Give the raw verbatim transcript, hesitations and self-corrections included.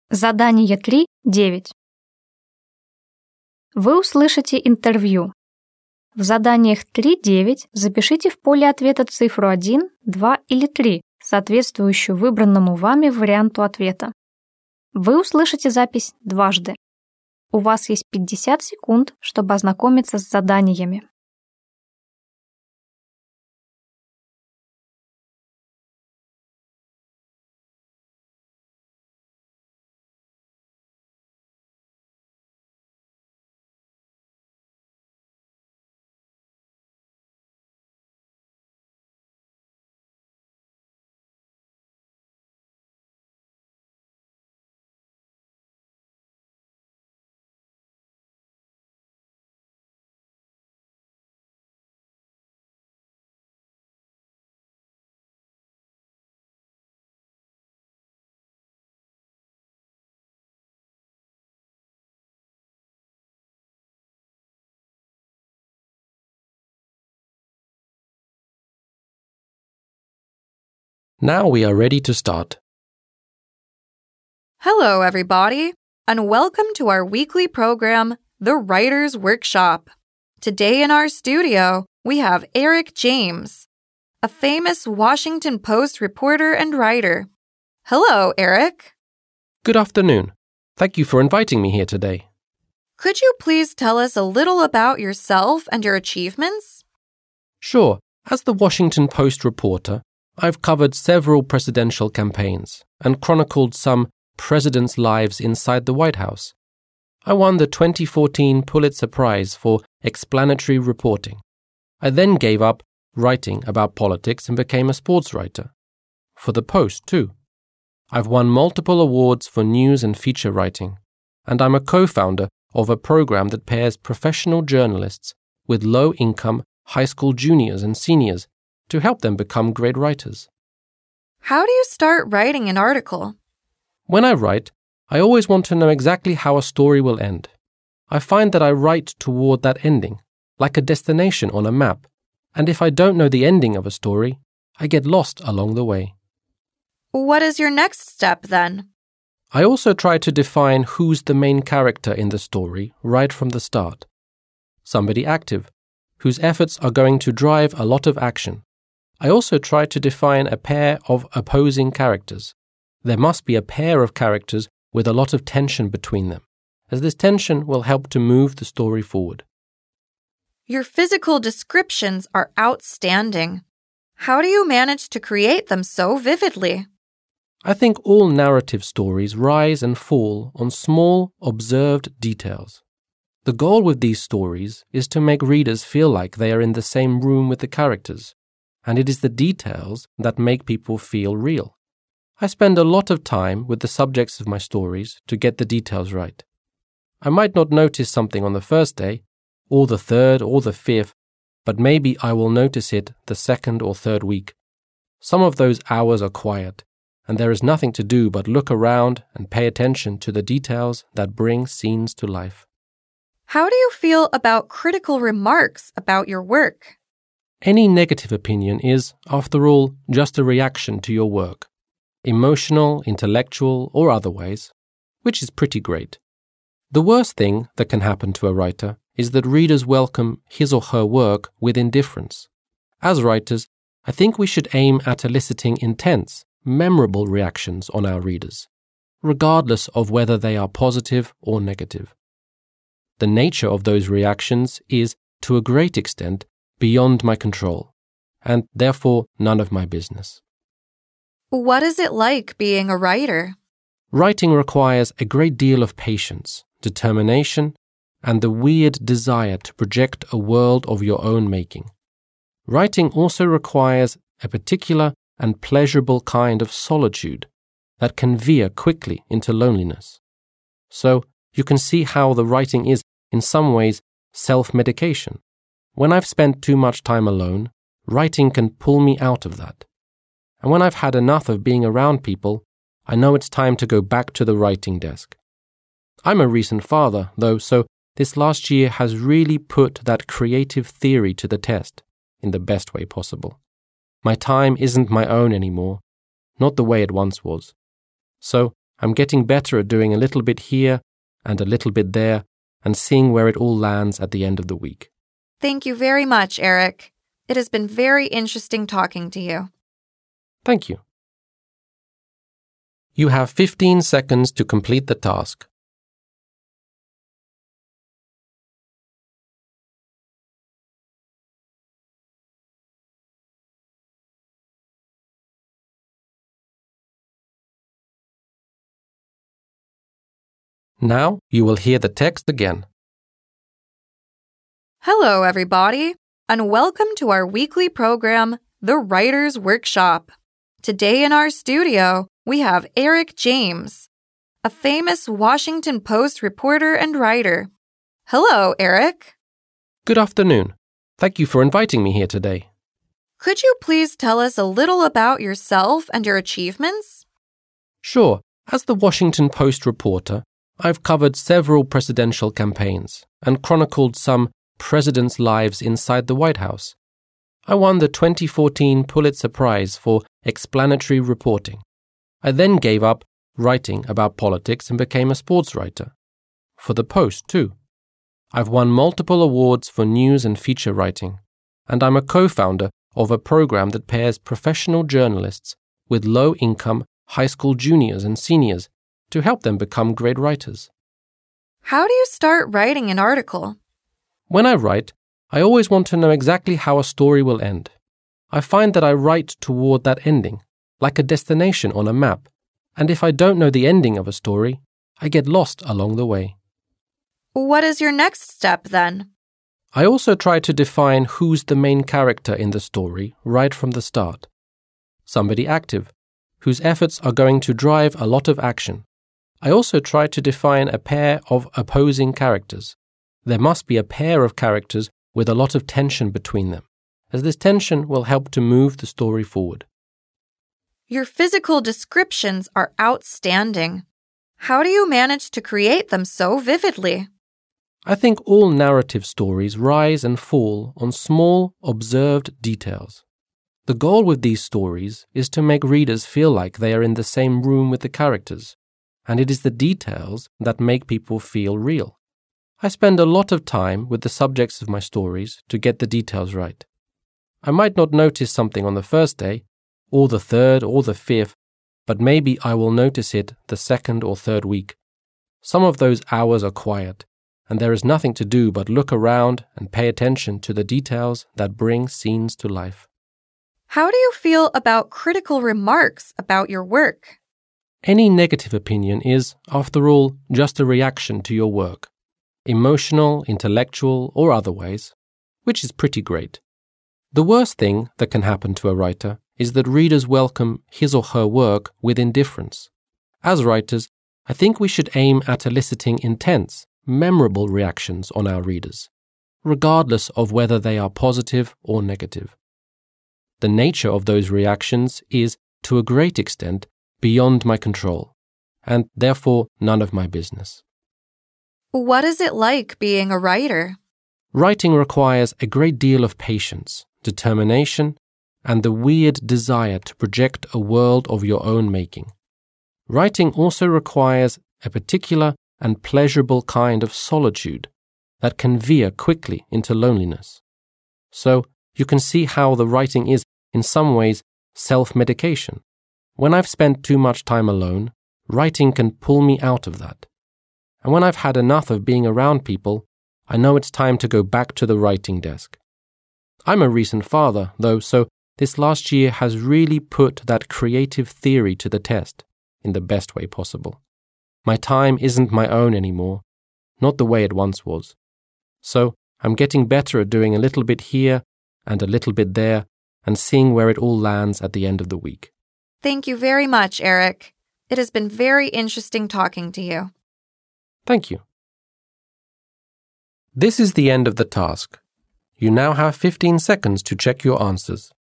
Задание три девять. Вы услышите интервью. В заданиях три девять запишите в поле ответа цифру один, два или три, соответствующую выбранному вами варианту ответа. Вы услышите запись дважды. У вас есть пятьдесят секунд, чтобы ознакомиться с заданиями. Now we are ready to start. Hello, everybody, and welcome to our weekly program, The Writer's Workshop. Today in our studio, we have Eric James, a famous Washington Post reporter and writer. Hello, Eric. Good afternoon. Thank you for inviting me here today. Could you please tell us a little about yourself and your achievements? Sure. As the Washington Post reporter, I've covered several presidential campaigns and chronicled some presidents' lives inside the White House. I won the twenty fourteen Pulitzer Prize for explanatory reporting. I then gave up writing about politics and became a sports writer. For the Post, too. I've won multiple awards for news and feature writing, and I'm a co-founder of a program that pairs professional journalists with low-income high school juniors and seniors to help them become great writers. How do you start writing an article? When I write, I always want to know exactly how a story will end. I find that I write toward that ending, like a destination on a map, and if I don't know the ending of a story, I get lost along the way. What is your next step then? I also try to define who's the main character in the story right from the start. Somebody active, whose efforts are going to drive a lot of action. I also try to define a pair of opposing characters. There must be a pair of characters with a lot of tension between them, as this tension will help to move the story forward. Your physical descriptions are outstanding. How do you manage to create them so vividly? I think all narrative stories rise and fall on small, observed details. The goal with these stories is to make readers feel like they are in the same room with the characters, and it is the details that make people feel real. I spend a lot of time with the subjects of my stories to get the details right. I might not notice something on the first day, or the third, or the fifth, but maybe I will notice it the second or third week. Some of those hours are quiet, and there is nothing to do but look around and pay attention to the details that bring scenes to life. How do you feel about critical remarks about your work? Any negative opinion is, after all, just a reaction to your work. Emotional, intellectual, or otherwise, which is pretty great. The worst thing that can happen to a writer is that readers welcome his or her work with indifference. As writers, I think we should aim at eliciting intense, memorable reactions on our readers, regardless of whether they are positive or negative. The nature of those reactions is, to a great extent, beyond my control, and therefore none of my business. What is it like being a writer? Writing requires a great deal of patience, determination, and the weird desire to project a world of your own making. Writing also requires a particular and pleasurable kind of solitude that can veer quickly into loneliness. So you can see how the writing is, in some ways, self-medication. When I've spent too much time alone, writing can pull me out of that. And when I've had enough of being around people, I know it's time to go back to the writing desk. I'm a recent father, though, so this last year has really put that creative theory to the test, in the best way possible. My time isn't my own anymore, not the way it once was. So I'm getting better at doing a little bit here and a little bit there and seeing where it all lands at the end of the week. Thank you very much, Eric. It has been very interesting talking to you. Thank you. You have fifteen seconds to complete the task. Now you will hear the text again. Hello, everybody, and welcome to our weekly program, The Writer's Workshop. Today in our studio, we have Eric James, a famous Washington Post reporter and writer. Hello, Eric. Good afternoon. Thank you for inviting me here today. Could you please tell us a little about yourself and your achievements? Sure. As the Washington Post reporter, I've covered several presidential campaigns and chronicled some presidents' lives inside the White House. I won the twenty fourteen Pulitzer Prize for explanatory reporting. I then gave up writing about politics and became a sports writer. For the Post, too. I've won multiple awards for news and feature writing, and I'm a co-founder of a program that pairs professional journalists with low-income high school juniors and seniors to help them become great writers. How do you start writing an article? When I write, I always want to know exactly how a story will end. I find that I write toward that ending, like a destination on a map, and if I don't know the ending of a story, I get lost along the way. What is your next step then? I also try to define who's the main character in the story right from the start. Somebody active, whose efforts are going to drive a lot of action. I also try to define a pair of opposing characters. There must be a pair of characters with a lot of tension between them, as this tension will help to move the story forward. Your physical descriptions are outstanding. How do you manage to create them so vividly? I think all narrative stories rise and fall on small, observed details. The goal with these stories is to make readers feel like they are in the same room with the characters, and it is the details that make people feel real. I spend a lot of time with the subjects of my stories to get the details right. I might not notice something on the first day, or the third, or the fifth, but maybe I will notice it the second or third week. Some of those hours are quiet, and there is nothing to do but look around and pay attention to the details that bring scenes to life. How do you feel about critical remarks about your work? Any negative opinion is, after all, just a reaction to your work. Emotional, intellectual, or otherwise, which is pretty great. The worst thing that can happen to a writer is that readers welcome his or her work with indifference. As writers, I think we should aim at eliciting intense, memorable reactions on our readers, regardless of whether they are positive or negative. The nature of those reactions is, to a great extent, beyond my control, and therefore none of my business. What is it like being a writer? Writing requires a great deal of patience, determination, and the weird desire to project a world of your own making. Writing also requires a particular and pleasurable kind of solitude that can veer quickly into loneliness. So you can see how the writing is, in some ways, self-medication. When I've spent too much time alone, writing can pull me out of that. And when I've had enough of being around people, I know it's time to go back to the writing desk. I'm a recent father, though, so this last year has really put that creative theory to the test, in the best way possible. My time isn't my own anymore, not the way it once was. So I'm getting better at doing a little bit here and a little bit there and seeing where it all lands at the end of the week. Thank you very much, Eric. It has been very interesting talking to you. Thank you. This is the end of the task. You now have fifteen seconds to check your answers.